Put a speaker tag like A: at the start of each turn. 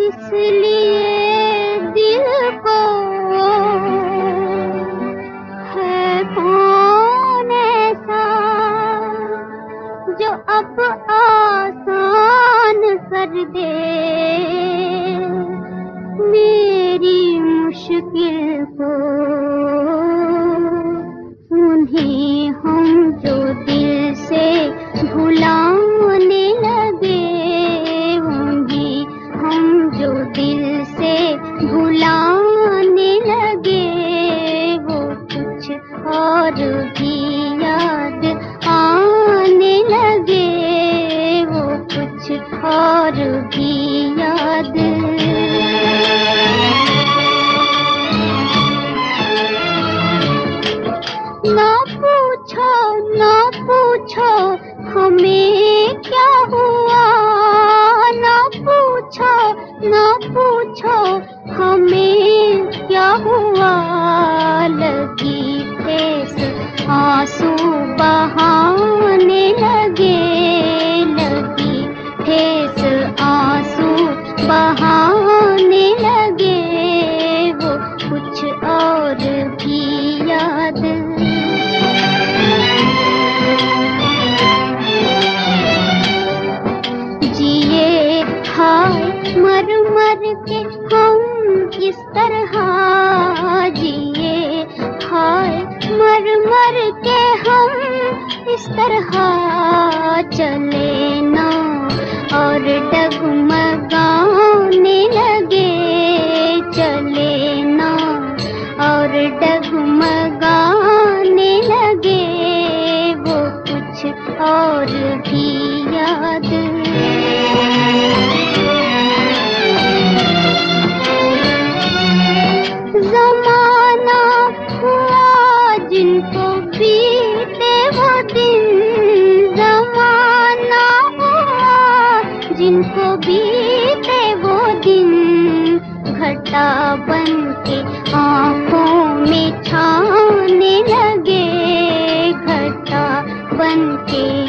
A: इसलिए दिल को है कौन ऐसा जो अब आसान कर दे मेरी मुश्किल को। उन्हें हम जो दिल से भुलाने लगे, उन्हें हम जो दिल से भुलाने लगे, वो कुछ और भी याद आने लगे, वो कुछ और भी याद। ना पूछो हमें क्या हुआ, ना पूछो हमें क्या हुआ। लगी ठेस आंसू बहाने लगे, लगी ठेस आंसू बहाने लगे, वो कुछ और भी याद। जिए हाय मर मर के हम इस तरह, जिए हाय मर मर के हम इस तरह। चले ना और डगमगाने लगे, चले ना और डगमगाने लगे, वो कुछ और भी याद। ज़माना हुआ जिनको बीते वो दिन, ज़माना हुआ जिनको बीते वो दिन। घटा बन के आँखों में छाने लगे, घटा बन के